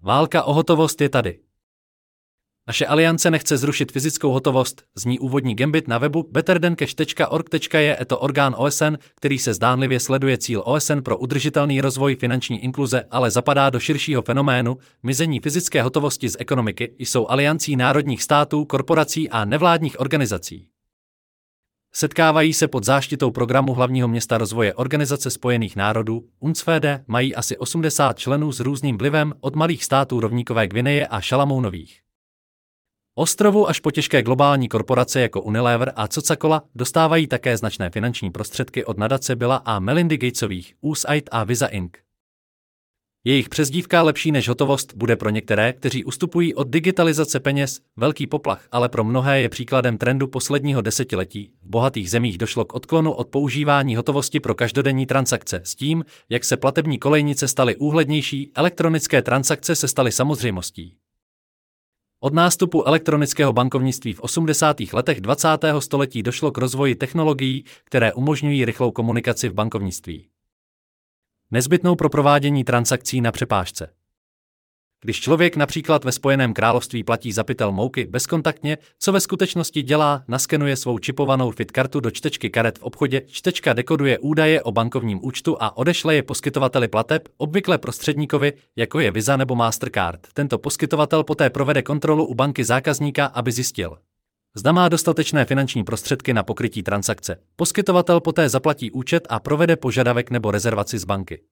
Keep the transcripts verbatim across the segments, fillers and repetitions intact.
Válka o hotovost je tady. Naše aliance nechce zrušit fyzickou hotovost, zní úvodní gambit na webu betterdencash tečka org tečka je je to orgán O S N, který se zdánlivě sleduje cíl O S N pro udržitelný rozvoj finanční inkluze, ale zapadá do širšího fenoménu mizení fyzické hotovosti z ekonomiky, jsou aliancí národních států, korporací a nevládních organizací. Setkávají se pod záštitou programu hlavního města rozvoje Organizace spojených národů, U N C F D, mají asi osmdesát členů s různým vlivem od malých států rovníkové Gvineje a Šalamounových ostrovů až po těžké globální korporace jako Unilever a Coca-Cola dostávají také značné finanční prostředky od nadace Billa a Melindy Gatesových, U S A I D a Visa Incorporated. Jejich přezdívka lepší než hotovost bude pro některé, kteří ustupují od digitalizace peněz, velký poplach, ale pro mnohé je příkladem trendu posledního desetiletí. V bohatých zemích došlo k odklonu od používání hotovosti pro každodenní transakce s tím, jak se platební kolejnice staly úhlednější, elektronické transakce se staly samozřejmostí. Od nástupu elektronického bankovnictví v osmdesátých letech dvacátého století došlo k rozvoji technologií, které umožňují rychlou komunikaci v bankovnictví, nezbytnou pro provádění transakcí na přepážce. Když člověk například ve Spojeném království platí za pytel mouky bezkontaktně, co ve skutečnosti dělá, naskenuje svou čipovanou fit kartu do čtečky karet v obchodě, čtečka dekoduje údaje o bankovním účtu a odešle je poskytovateli plateb, obvykle prostředníkovi, jako je Visa nebo Mastercard. Tento poskytovatel poté provede kontrolu u banky zákazníka, aby zjistil, zda má dostatečné finanční prostředky na pokrytí transakce. Poskytovatel poté zaplatí účet a provede požadavek nebo rezervaci z banky.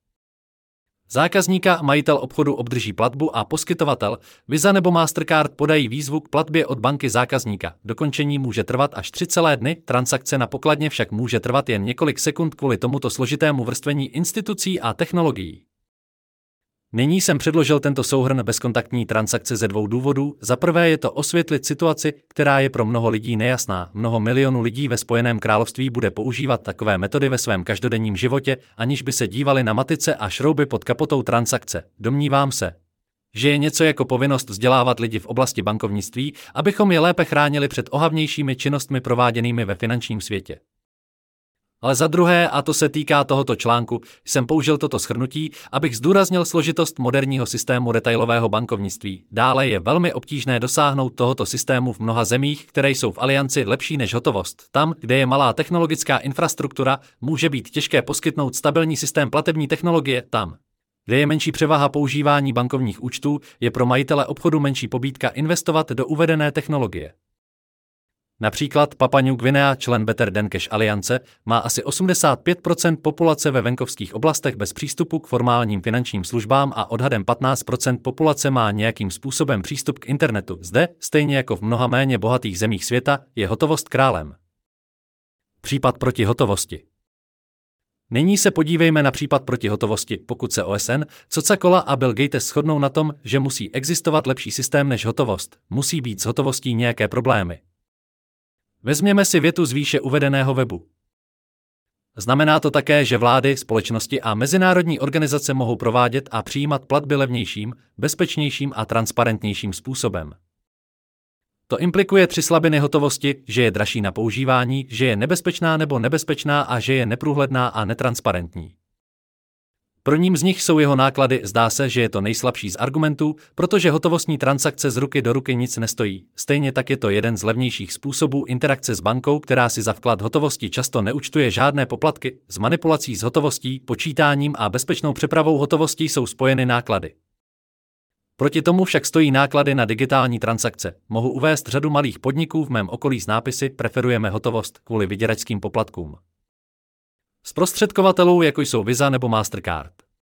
Zákazníka a majitel obchodu obdrží platbu a poskytovatel, Visa nebo Mastercard podají výzvu k platbě od banky zákazníka. Dokončení může trvat až tři celé dny, transakce na pokladně však může trvat jen několik sekund kvůli tomuto složitému vrstvení institucí a technologií. Nyní jsem předložil tento souhrn bezkontaktní transakce ze dvou důvodů. Za prvé je to osvětlit situaci, která je pro mnoho lidí nejasná. Mnoho milionů lidí ve Spojeném království bude používat takové metody ve svém každodenním životě, aniž by se dívali na matice a šrouby pod kapotou transakce. Domnívám se, že je něco jako povinnost vzdělávat lidi v oblasti bankovnictví, abychom je lépe chránili před ohavnějšími činnostmi prováděnými ve finančním světě. Ale za druhé, a to se týká tohoto článku, jsem použil toto shrnutí, abych zdůraznil složitost moderního systému retailového bankovnictví. Dále je velmi obtížné dosáhnout tohoto systému v mnoha zemích, které jsou v alianci lepší než hotovost. Tam, kde je malá technologická infrastruktura, může být těžké poskytnout stabilní systém platební technologie. Tam, kde je menší převaha používání bankovních účtů, je pro majitele obchodu menší pobídka investovat do uvedené technologie. Například Papua New Guinea, člen Better Than Cash aliance, má asi osmdesát pět procent populace ve venkovských oblastech bez přístupu k formálním finančním službám a odhadem patnáct procent populace má nějakým způsobem přístup k internetu. Zde, stejně jako v mnoha méně bohatých zemích světa, je hotovost králem. Případ proti hotovosti. Nyní se podívejme na případ proti hotovosti. Pokud se O S N, Coca-Cola a Bill Gates shodnou na tom, že musí existovat lepší systém než hotovost, musí být s hotovostí nějaké problémy. Vezměme si větu z výše uvedeného webu. Znamená to také, že vlády, společnosti a mezinárodní organizace mohou provádět a přijímat platby levnějším, bezpečnějším a transparentnějším způsobem. To implikuje tři slabiny hotovosti, že je dražší na používání, že je nebezpečná nebo nebezpečná a že je neprůhledná a netransparentní. Prvním z nich jsou jeho náklady, zdá se, že je to nejslabší z argumentů, protože hotovostní transakce z ruky do ruky nic nestojí. Stejně tak je to jeden z levnějších způsobů interakce s bankou, která si za vklad hotovosti často neúčtuje žádné poplatky. S manipulací s hotovostí, počítáním a bezpečnou přepravou hotovosti jsou spojeny náklady. Proti tomu však stojí náklady na digitální transakce. Mohu uvést řadu malých podniků v mém okolí s nápisy "Preferujeme hotovost" kvůli vyděračským poplatkům. Zprostředkovatelů, jako jsou Visa nebo Mastercard,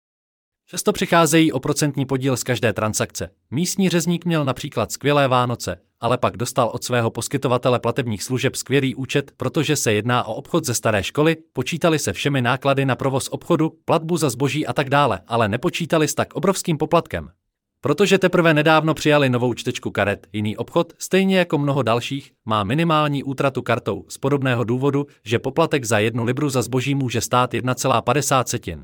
často přicházejí o procentní podíl z každé transakce. Místní řezník měl například skvělé Vánoce, ale pak dostal od svého poskytovatele platebních služeb skvělý účet, protože se jedná o obchod ze staré školy, počítali se všemi náklady na provoz obchodu, platbu za zboží a tak dále, ale nepočítali s tak obrovským poplatkem. Protože teprve nedávno přijali novou čtečku karet, jiný obchod, stejně jako mnoho dalších, má minimální útratu kartou z podobného důvodu, že poplatek za jednu libru za zboží může stát jedna celá padesát setin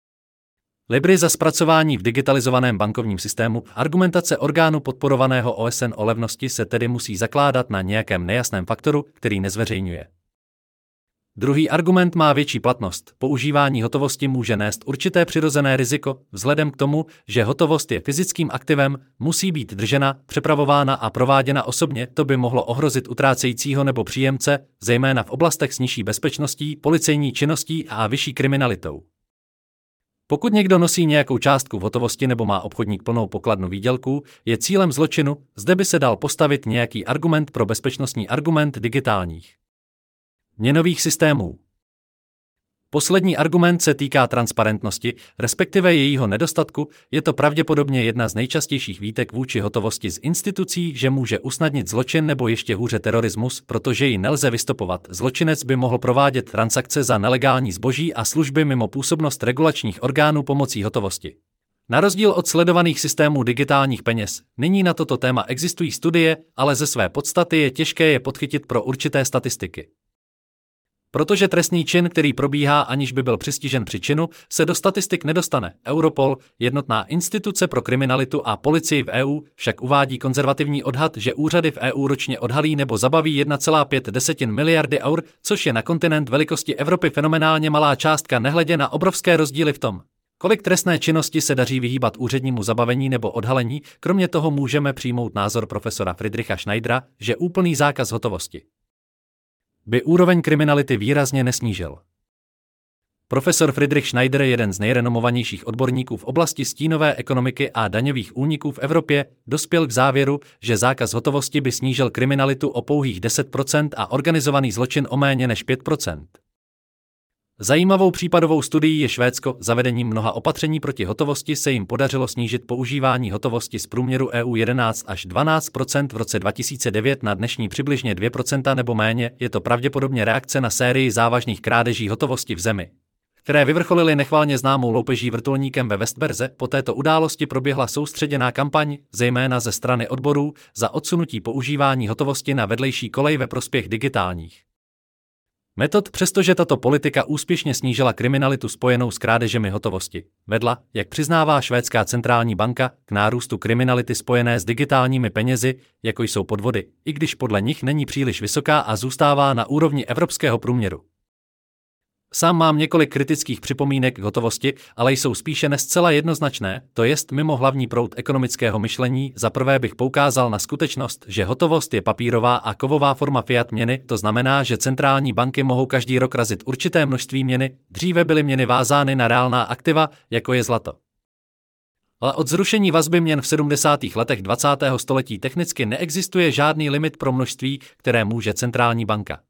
libry za zpracování v digitalizovaném bankovním systému. Argumentace orgánu podporovaného O S N o levnosti se tedy musí zakládat na nějakém nejasném faktoru, který nezveřejňuje. Druhý argument má větší platnost. Používání hotovosti může nést určité přirozené riziko, vzhledem k tomu, že hotovost je fyzickým aktivem, musí být držena, přepravována a prováděna osobně, to by mohlo ohrozit utrácejícího nebo příjemce, zejména v oblastech s nižší bezpečností, policejní činností a vyšší kriminalitou. Pokud někdo nosí nějakou částku v hotovosti nebo má obchodník plnou pokladnu výdělků, je cílem zločinu, zde by se dal postavit nějaký argument pro bezpečnostní argument digitálních měnových systémů. Poslední argument se týká transparentnosti, respektive jejího nedostatku, je to pravděpodobně jedna z nejčastějších výtek vůči hotovosti z institucí, že může usnadnit zločin nebo ještě hůře terorismus, protože ji nelze vystopovat. Zločinec by mohl provádět transakce za nelegální zboží a služby mimo působnost regulačních orgánů pomocí hotovosti. Na rozdíl od sledovaných systémů digitálních peněz, nyní na toto téma existují studie, ale ze své podstaty je těžké je podchytit pro určité statistiky. Protože trestný čin, který probíhá, aniž by byl přistižen při činu, se do statistik nedostane. Europol, jednotná instituce pro kriminalitu a policii v E U, však uvádí konzervativní odhad, že úřady v E U ročně odhalí nebo zabaví jedna celá pět miliardy eur, což je na kontinent velikosti Evropy fenomenálně malá částka, nehledě na obrovské rozdíly v tom, kolik trestné činnosti se daří vyhýbat úřednímu zabavení nebo odhalení. Kromě toho můžeme přijmout názor profesora Friedricha Schneidera, že úplný zákaz hotovosti by úroveň kriminality výrazně nesnížil. Profesor Friedrich Schneider je jeden z nejrenomovanějších odborníků v oblasti stínové ekonomiky a daňových úniků v Evropě, dospěl k závěru, že zákaz hotovosti by snížil kriminalitu o pouhých deset procent a organizovaný zločin o méně než pět procent. Zajímavou případovou studií je Švédsko. Zavedením mnoha opatření proti hotovosti se jim podařilo snížit používání hotovosti z průměru E U jedenáct až dvanáct procent v roce dva tisíce devět na dnešní přibližně dvě procenta nebo méně. Je to pravděpodobně reakce na sérii závažných krádeží hotovosti v zemi, které vyvrcholily nechvalně známou loupeží vrtulníkem ve Westberze. Po této události proběhla soustředěná kampaň, zejména ze strany odborů, za odsunutí používání hotovosti na vedlejší kolej ve prospěch digitálních metod. Přestože tato politika úspěšně snížila kriminalitu spojenou s krádežemi hotovosti, vedla, jak přiznává švédská centrální banka, k nárůstu kriminality spojené s digitálními penězi, jako jsou podvody, i když podle nich není příliš vysoká a zůstává na úrovni evropského průměru. Sám mám několik kritických připomínek k hotovosti, ale jsou spíše ne zcela jednoznačné, to jest mimo hlavní proud ekonomického myšlení. Za prvé bych poukázal na skutečnost, že hotovost je papírová a kovová forma fiat měny, to znamená, že centrální banky mohou každý rok razit určité množství měny, dříve byly měny vázány na reálná aktiva, jako je zlato. Ale od zrušení vazby měn v sedmdesátých letech dvacátého století technicky neexistuje žádný limit pro množství, které může centrální banka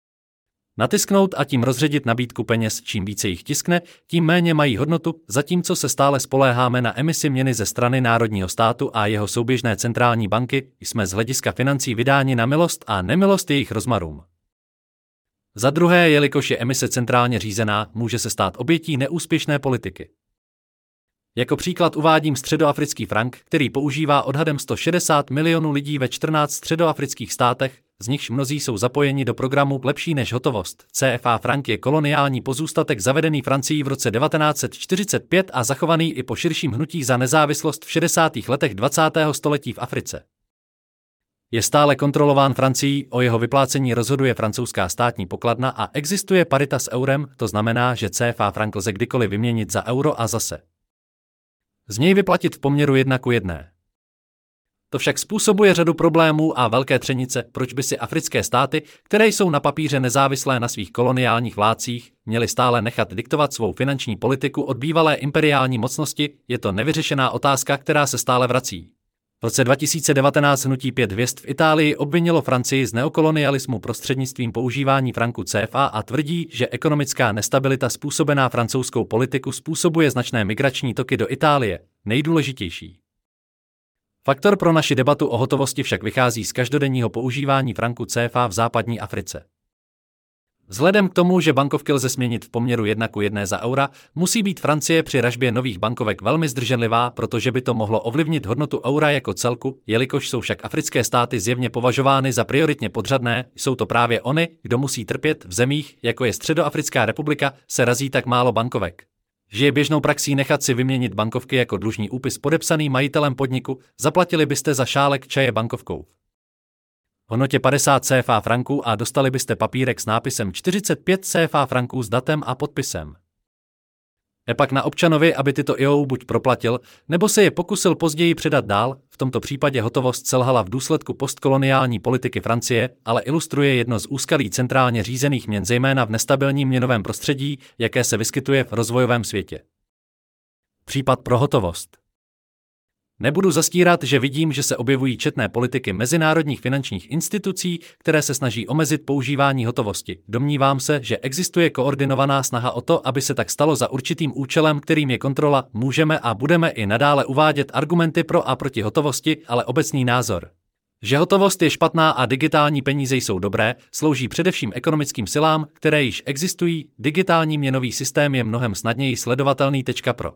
natisknout a tím rozředit nabídku peněz. Čím více jich tiskne, tím méně mají hodnotu, zatímco se stále spoléháme na emisi měny ze strany národního státu a jeho souběžné centrální banky, jsme z hlediska financí vydáni na milost a nemilost jejich rozmarům. Za druhé, jelikož je emise centrálně řízená, může se stát obětí neúspěšné politiky. Jako příklad uvádím středoafrický frank, který používá odhadem sto šedesát milionů lidí ve čtrnácti středoafrických státech, z nichž mnozí jsou zapojeni do programu Lepší než hotovost. C F A frank je koloniální pozůstatek zavedený Francií v roce devatenáct set čtyřicet pět a zachovaný i po širším hnutí za nezávislost v šedesátých letech dvacátého století v Africe. Je stále kontrolován Francií, o jeho vyplácení rozhoduje francouzská státní pokladna a existuje parita s eurem, to znamená, že C F A frank lze kdykoliv vyměnit za euro a zase z něj vyplatit v poměru jedna ku jedné. To však způsobuje řadu problémů a velké třenice, proč by si africké státy, které jsou na papíře nezávislé na svých koloniálních vládcích, měly stále nechat diktovat svou finanční politiku od bývalé imperiální mocnosti. Je to nevyřešená otázka, která se stále vrací. V roce dva tisíce devatenáct hnutí pět hvězd v Itálii obvinilo Francii z neokolonialismu prostřednictvím používání franku C F A a tvrdí, že ekonomická nestabilita způsobená francouzskou politiku způsobuje značné migrační toky do Itálie. Nejdůležitější faktor pro naši debatu o hotovosti však vychází z každodenního používání franku C F A v západní Africe. Vzhledem k tomu, že bankovky lze směnit v poměru jedna ku jedné za eura, musí být Francie při ražbě nových bankovek velmi zdrženlivá, protože by to mohlo ovlivnit hodnotu eura jako celku. Jelikož jsou však africké státy zjevně považovány za prioritně podřadné, jsou to právě oni, kdo musí trpět. V zemích, jako je Středoafrická republika, se razí tak málo bankovek, že je běžnou praxí nechat si vyměnit bankovky jako dlužní úpis podepsaný majitelem podniku. Zaplatili byste za šálek čaje bankovkou hodnotě padesát C F A franků a dostali byste papírek s nápisem čtyřicet pět C F A franků s datem a podpisem. Je pak na občanovi, aby tyto I O U buď proplatil, nebo se je pokusil později předat dál, v tomto případě hotovost selhala v důsledku postkoloniální politiky Francie, ale ilustruje jedno z úskalí centrálně řízených měn zejména v nestabilním měnovém prostředí, jaké se vyskytuje v rozvojovém světě. Případ pro hotovost. Nebudu zastírat, že vidím, že se objevují četné politiky mezinárodních finančních institucí, které se snaží omezit používání hotovosti. Domnívám se, že existuje koordinovaná snaha o to, aby se tak stalo za určitým účelem, kterým je kontrola. Můžeme a budeme i nadále uvádět argumenty pro a proti hotovosti, ale obecný názor, že hotovost je špatná a digitální peníze jsou dobré, slouží především ekonomickým silám, které již existují. Digitální měnový systém je mnohem snadněji sledovatelný. Pro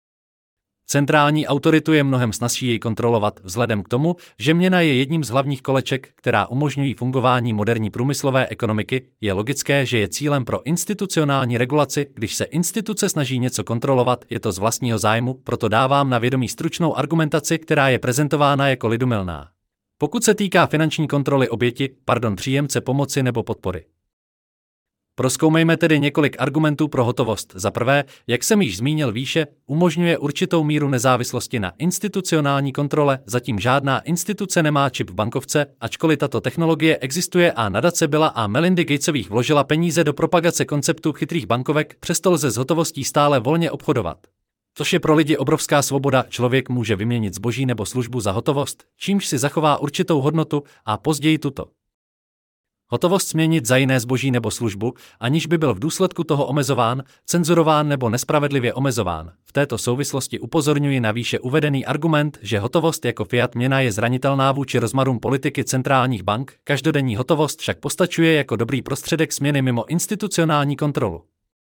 centrální autoritu je mnohem snazší jej kontrolovat, vzhledem k tomu, že měna je jedním z hlavních koleček, která umožňují fungování moderní průmyslové ekonomiky. Je logické, že je cílem pro institucionální regulaci, když se instituce snaží něco kontrolovat, je to z vlastního zájmu, proto dávám na vědomí stručnou argumentaci, která je prezentována jako lidumilná. Pokud se týká finanční kontroly oběti, pardon, příjemce pomoci nebo podpory. Prozkoumejme tedy několik argumentů pro hotovost. Za prvé, jak jsem již zmínil výše, umožňuje určitou míru nezávislosti na institucionální kontrole, zatím žádná instituce nemá čip v bankovce, ačkoliv tato technologie existuje a nadace Billa a Melindy Gatesových vložila peníze do propagace konceptu chytrých bankovek, přesto lze s hotovostí stále volně obchodovat. Což je pro lidi obrovská svoboda, člověk může vyměnit zboží nebo službu za hotovost, čímž si zachová určitou hodnotu a později tuto hotovost směnit za jiné zboží nebo službu, aniž by byl v důsledku toho omezován, cenzurován nebo nespravedlivě omezován. V této souvislosti upozorňuji na výše uvedený argument, že hotovost jako fiat měna je zranitelná vůči rozmarům politiky centrálních bank, každodenní hotovost však postačuje jako dobrý prostředek směny mimo institucionální kontrolu.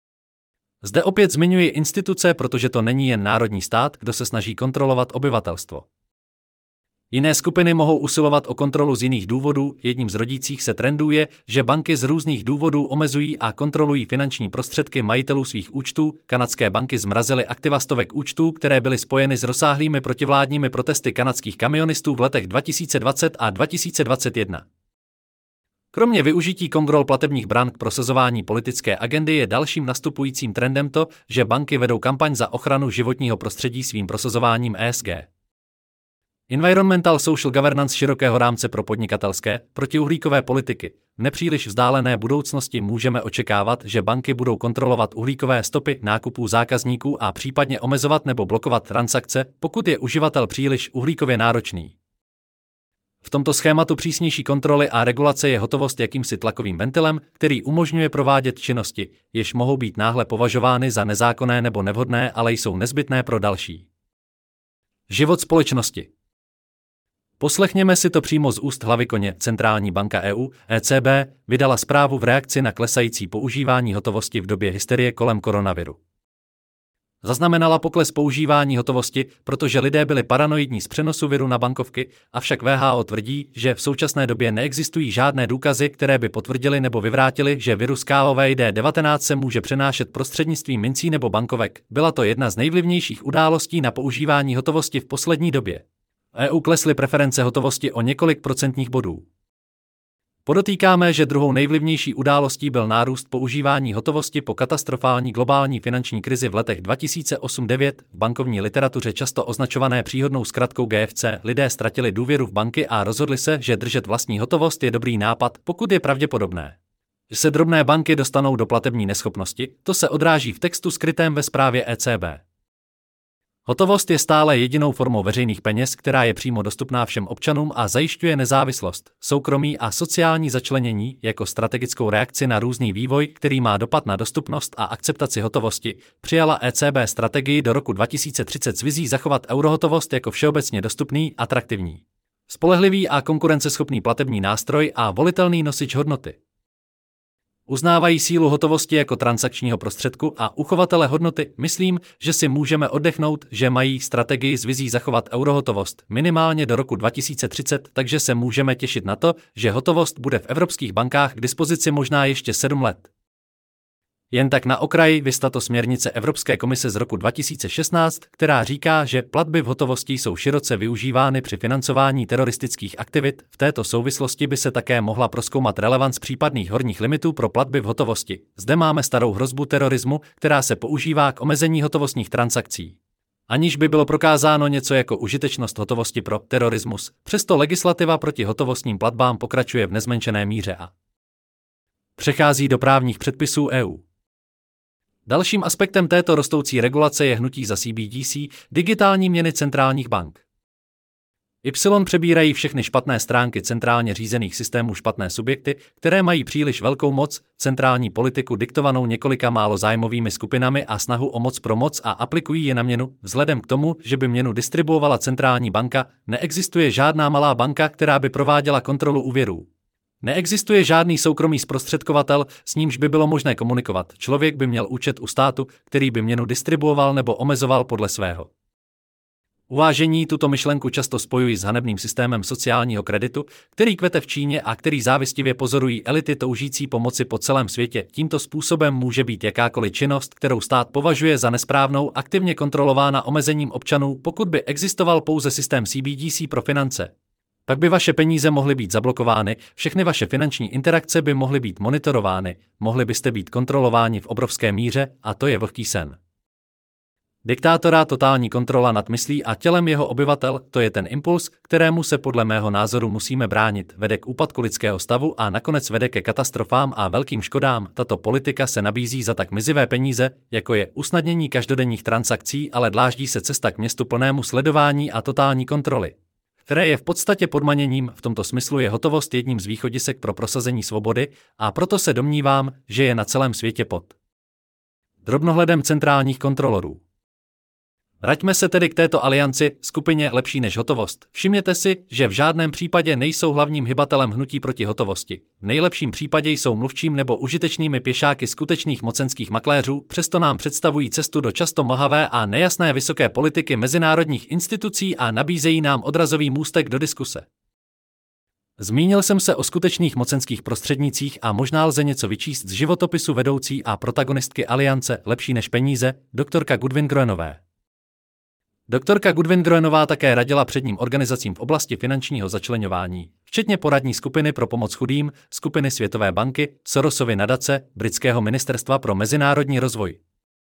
Zde opět zmiňuji instituce, protože to není jen národní stát, kdo se snaží kontrolovat obyvatelstvo. Jiné skupiny mohou usilovat o kontrolu z jiných důvodů, jedním z rodících se trendů je, že banky z různých důvodů omezují a kontrolují finanční prostředky majitelů svých účtů. Kanadské banky zmrazily aktiva stovek účtů, které byly spojeny s rozsáhlými protivládními protesty kanadských kamionistů v letech dva tisíce dvacet a dva tisíce dvacet jedna. Kromě využití kontrol platebních bran k prosazování politické agendy je dalším nastupujícím trendem to, že banky vedou kampaň za ochranu životního prostředí svým prosazováním E S G. Environmental Social Governance širokého rámce pro podnikatelské, protiuhlíkové politiky. V nepříliš vzdálené budoucnosti můžeme očekávat, že banky budou kontrolovat uhlíkové stopy nákupů zákazníků a případně omezovat nebo blokovat transakce, pokud je uživatel příliš uhlíkově náročný. V tomto schématu přísnější kontroly a regulace je hotovost jakýmsi tlakovým ventilem, který umožňuje provádět činnosti, jež mohou být náhle považovány za nezákonné nebo nevhodné, ale jsou nezbytné pro další život společnosti. Poslechněme si to přímo z úst hlavy koně. Centrální banka E U, E C B, vydala zprávu v reakci na klesající používání hotovosti v době hysterie kolem koronaviru. Zaznamenala pokles používání hotovosti, protože lidé byli paranoidní z přenosu viru na bankovky, avšak W H O tvrdí, že v současné době neexistují žádné důkazy, které by potvrdily nebo vyvrátily, že virus COVID devatenáct se může přenášet prostřednictvím mincí nebo bankovek. Byla to jedna z nejvlivnějších událostí na používání hotovosti v poslední době. E U klesly preference hotovosti o několik procentních bodů. Podotýkáme, že druhou nejvlivnější událostí byl nárůst používání hotovosti po katastrofální globální finanční krizi v letech dva tisíce osm devět, v bankovní literatuře často označované příhodnou zkratkou G F C. Lidé ztratili důvěru v banky a rozhodli se, že držet vlastní hotovost je dobrý nápad, pokud je pravděpodobné, že se drobné banky dostanou do platební neschopnosti. To se odráží v textu skrytém ve zprávě E C B. Hotovost je stále jedinou formou veřejných peněz, která je přímo dostupná všem občanům a zajišťuje nezávislost, soukromí a sociální začlenění jako strategickou reakci na různý vývoj, který má dopad na dostupnost a akceptaci hotovosti. Přijala E C B strategii do roku dva tisíce třicet s vizí zachovat eurohotovost jako všeobecně dostupný, atraktivní, spolehlivý a konkurenceschopný platební nástroj a volitelný nosič hodnoty. Uznávají sílu hotovosti jako transakčního prostředku a uchovatele hodnoty. Myslím, že si můžeme oddechnout, že mají strategii s vizí zachovat eurohotovost minimálně do roku dva tisíce třicet, takže se můžeme těšit na to, že hotovost bude v evropských bankách k dispozici možná ještě sedm let. Jen tak na okraji viz tato směrnice Evropské komise z roku dva tisíce šestnáct, která říká, že platby v hotovosti jsou široce využívány při financování teroristických aktivit. V této souvislosti by se také mohla prozkoumat relevance případných horních limitů pro platby v hotovosti. Zde máme starou hrozbu terorismu, která se používá k omezení hotovostních transakcí. Aniž by bylo prokázáno něco jako užitečnost hotovosti pro terorismus, přesto legislativa proti hotovostním platbám pokračuje v nezmenšené míře a přechází do právních předpisů E U. Dalším aspektem této rostoucí regulace je hnutí za C B D C, digitální měny centrálních bank. Y přebírají všechny špatné stránky centrálně řízených systémů špatné subjekty, které mají příliš velkou moc, centrální politiku diktovanou několika málo zájmovými skupinami a snahu o moc pro moc a aplikují je na měnu. Vzhledem k tomu, že by měnu distribuovala centrální banka, neexistuje žádná malá banka, která by prováděla kontrolu úvěrů. Neexistuje žádný soukromý zprostředkovatel, s nímž by bylo možné komunikovat. Člověk by měl účet u státu, který by měnu distribuoval nebo omezoval podle svého uvážení. Tuto myšlenku často spojují s hanebným systémem sociálního kreditu, který kvete v Číně a který závistivě pozorují elity toužící pomoci po celém světě. Tímto způsobem může být jakákoliv činnost, kterou stát považuje za nesprávnou, aktivně kontrolována omezením občanů. Pokud by existoval pouze systém C B D C pro finance, pak by vaše peníze mohly být zablokovány, všechny vaše finanční interakce by mohly být monitorovány, mohli byste být kontrolováni v obrovské míře a to je vlhký sen diktátora. Totální kontrola nad myslí a tělem jeho obyvatel, to je ten impuls, kterému se podle mého názoru musíme bránit, vede k úpadku lidského stavu a nakonec vede ke katastrofám a velkým škodám. Tato politika se nabízí za tak mizivé peníze, jako je usnadnění každodenních transakcí, ale dláždí se cesta k městu plnému sledování a totální kontroly, které je v podstatě podmaněním. V tomto smyslu je hotovost jedním z východisek pro prosazení svobody a proto se domnívám, že je na celém světě pod drobnohledem centrálních kontrolorů. Vraťme se tedy k této alianci, skupině lepší než hotovost. Všimněte si, že v žádném případě nejsou hlavním hybatelem hnutí proti hotovosti. V nejlepším případě jsou mluvčím nebo užitečnými pěšáky skutečných mocenských makléřů, přesto nám představují cestu do často mlhavé a nejasné vysoké politiky mezinárodních institucí a nabízejí nám odrazový můstek do diskuse. Zmínil jsem se o skutečných mocenských prostřednících a možná lze něco vyčíst z životopisu vedoucí a protagonistky aliance lepší než peníze, doktorka Goodwin Groenové. Doktorka Goodwin Groenová také radila předním organizacím v oblasti finančního začleňování, včetně poradní skupiny pro pomoc chudým, skupiny Světové banky, Sorosovy nadace, britského ministerstva pro mezinárodní rozvoj.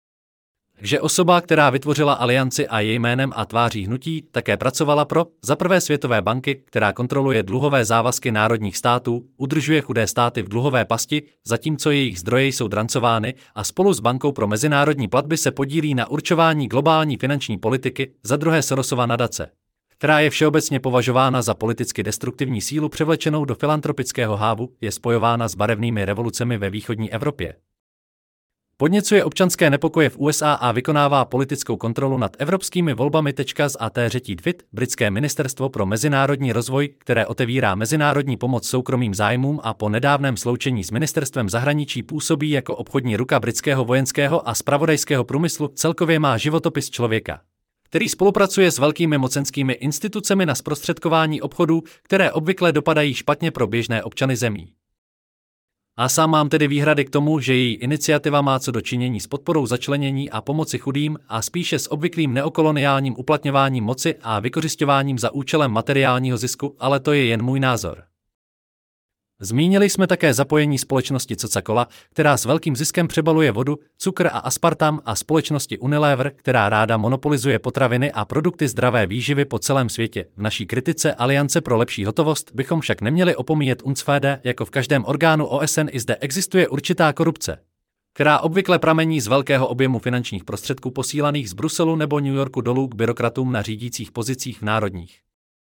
Takže osoba, která vytvořila alianci a její jménem a tváří hnutí, také pracovala pro za prvé Světové banky, která kontroluje dluhové závazky národních států, udržuje chudé státy v dluhové pasti, zatímco jejich zdroje jsou drancovány, a spolu s Bankou pro mezinárodní platby se podílí na určování globální finanční politiky, za druhé Sorosova nadace, která je všeobecně považována za politicky destruktivní sílu převlečenou do filantropického hávu, je spojována s barevnými revolucemi ve východní Evropě. Podněcuje občanské nepokoje v U S A a vykonává politickou kontrolu nad evropskými volbami. Z A T řetí D F I T, britské ministerstvo pro mezinárodní rozvoj, které otevírá mezinárodní pomoc soukromým zájmům a po nedávném sloučení s ministerstvem zahraničí působí jako obchodní ruka britského vojenského a zpravodajského průmyslu. Celkově má životopis člověka, který spolupracuje s velkými mocenskými institucemi na zprostředkování obchodů, které obvykle dopadají špatně pro běžné občany zemí. A sám mám tedy výhrady k tomu, že její iniciativa má co do činění s podporou začlenění a pomoci chudým a spíše s obvyklým neokoloniálním uplatňováním moci a vykořisťováním za účelem materiálního zisku, ale to je jen můj názor. Zmínili jsme také zapojení společnosti Coca-Cola, která s velkým ziskem přebaluje vodu, cukr a aspartam, a společnosti Unilever, která ráda monopolizuje potraviny a produkty zdravé výživy po celém světě. V naší kritice Aliance pro lepší hotovost bychom však neměli opomíjet U N C F D, jako v každém orgánu O S N i zde existuje určitá korupce, která obvykle pramení z velkého objemu finančních prostředků posílaných z Bruselu nebo New Yorku dolů k byrokratům na řídících pozicích v národních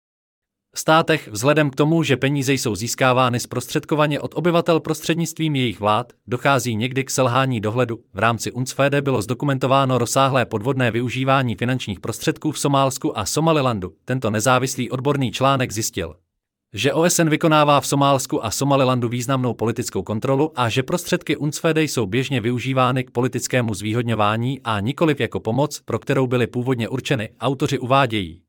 státech. Vzhledem k tomu, že peníze jsou získávány zprostředkovaně od obyvatel prostřednictvím jejich vlád, dochází někdy k selhání dohledu. V rámci U N C F D bylo zdokumentováno rozsáhlé podvodné využívání finančních prostředků v Somálsku a Somalilandu. Tento nezávislý odborný článek zjistil, že O S N vykonává v Somálsku a Somalilandu významnou politickou kontrolu a že prostředky U N C F D jsou běžně využívány k politickému zvýhodňování a nikoliv jako pomoc, pro kterou byly původně určeny. Autoři uvádějí,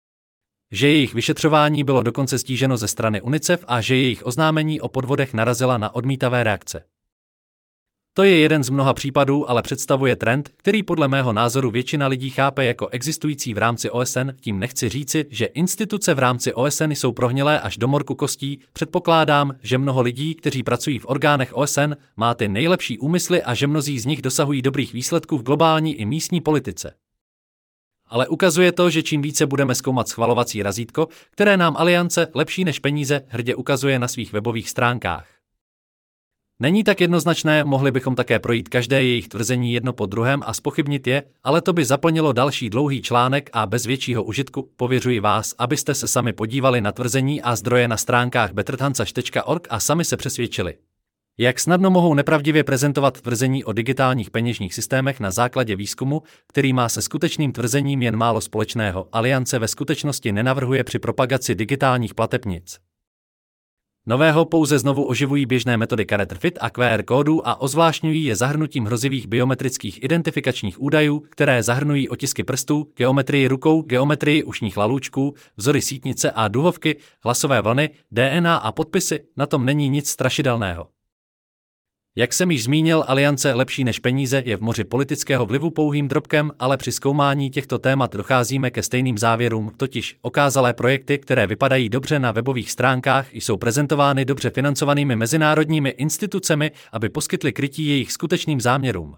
že jejich vyšetřování bylo dokonce stíženo ze strany UNICEF a že jejich oznámení o podvodech narazila na odmítavé reakce. To je jeden z mnoha případů, ale představuje trend, který podle mého názoru většina lidí chápe jako existující v rámci O S N. Tím nechci říci, že instituce v rámci O S N jsou prohnilé až do morku kostí. Předpokládám, že mnoho lidí, kteří pracují v orgánech O S N, má ty nejlepší úmysly a že mnozí z nich dosahují dobrých výsledků v globální i místní politice. Ale ukazuje to, že čím více budeme zkoumat schvalovací razítko, které nám Aliance lepší než peníze hrdě ukazuje na svých webových stránkách. Není tak jednoznačné, mohli bychom také projít každé jejich tvrzení jedno po druhém a zpochybnit je, ale to by zaplnilo další dlouhý článek a bez většího užitku pověřuji vás, abyste se sami podívali na tvrzení a zdroje na stránkách betterhansash tečka org a sami se přesvědčili. Jak snadno mohou nepravdivě prezentovat tvrzení o digitálních peněžních systémech na základě výzkumu, který má se skutečným tvrzením jen málo společného. Aliance ve skutečnosti nenavrhuje při propagaci digitálních plateb nic nového, pouze znovu oživují běžné metody karet F I T a Q R kódů a ozvláštňují je zahrnutím hrozivých biometrických identifikačních údajů, které zahrnují otisky prstů, geometrii rukou, geometrii ušních lalůčků, vzory sítnice a duhovky, hlasové vlny, D N A a podpisy. Na tom není nic strašidelného. Jak jsem již zmínil, Aliance lepší než peníze je v moři politického vlivu pouhým drobkem, ale při zkoumání těchto témat docházíme ke stejným závěrům, totiž okázalé projekty, které vypadají dobře na webových stránkách, jsou prezentovány dobře financovanými mezinárodními institucemi, aby poskytly krytí jejich skutečným záměrům.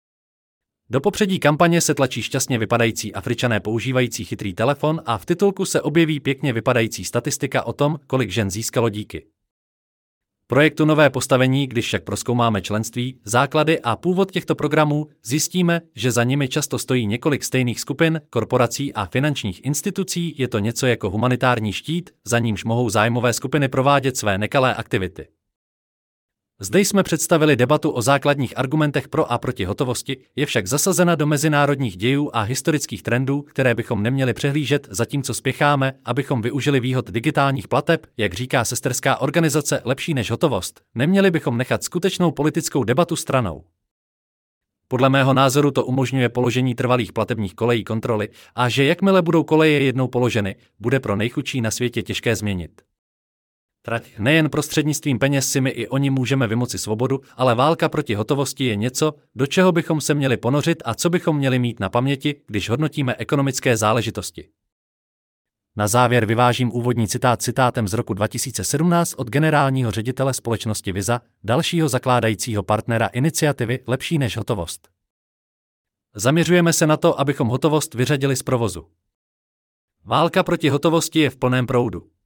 Do popředí kampaně se tlačí šťastně vypadající Afričané používající chytrý telefon a v titulku se objeví pěkně vypadající statistika o tom, kolik žen získalo díky projektu nové postavení. Když však prozkoumáme členství, základy a původ těchto programů, zjistíme, že za nimi často stojí několik stejných skupin, korporací a finančních institucí. Je to něco jako humanitární štít, za nímž mohou zájmové skupiny provádět své nekalé aktivity. Zde jsme představili debatu o základních argumentech pro a proti hotovosti, je však zasazena do mezinárodních dějů a historických trendů, které bychom neměli přehlížet, zatímco spěcháme, abychom využili výhod digitálních plateb, jak říká sesterská organizace lepší než hotovost. Neměli bychom nechat skutečnou politickou debatu stranou. Podle mého názoru to umožňuje položení trvalých platebních kolejí kontroly a že jakmile budou koleje jednou položeny, bude pro nejchudší na světě těžké změnit trať. Nejen prostřednictvím peněz si my i oni můžeme vymoci svobodu, ale válka proti hotovosti je něco, do čeho bychom se měli ponořit a co bychom měli mít na paměti, když hodnotíme ekonomické záležitosti. Na závěr vyvážím úvodní citát citátem z roku dva tisíce sedmnáct od generálního ředitele společnosti Visa, dalšího zakládajícího partnera iniciativy Lepší než hotovost. Zaměřujeme se na to, abychom hotovost vyřadili z provozu. Válka proti hotovosti je v plném proudu.